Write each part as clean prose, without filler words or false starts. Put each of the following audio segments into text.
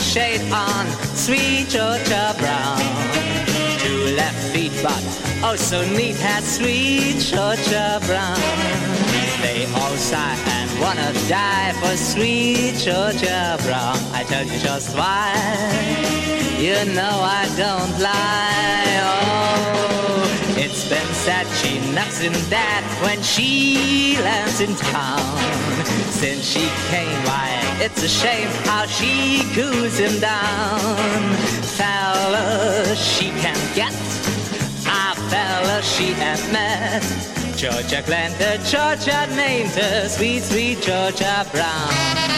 shade on sweet Georgia Brown. Two left feet, but oh so neat has sweet Georgia Brown. They all sigh and wanna die for sweet Georgia Brown. I tell you just why, you know I don't lie. Oh, it's been said she knocks him dead when she lands in town. Since she came, why, it's a shame how she coos him down. Fella she can't get, a fella she ain't met. Georgia Glenn, Georgia named her sweet, sweet Georgia Brown.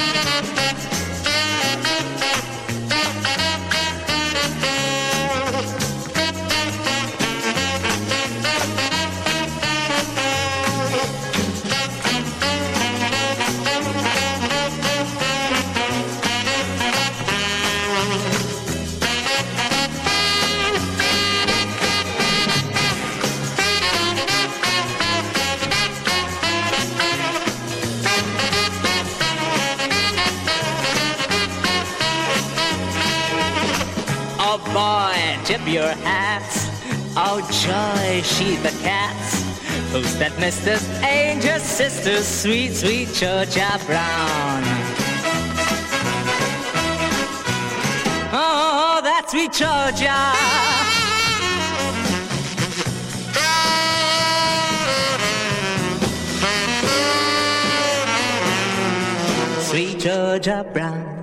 Oh boy, tip your hats. Oh joy, she the cats. Who's that Mrs. Angel's sister, sweet, sweet Georgia Brown? Oh, that's sweet Georgia. Sweet Georgia Brown.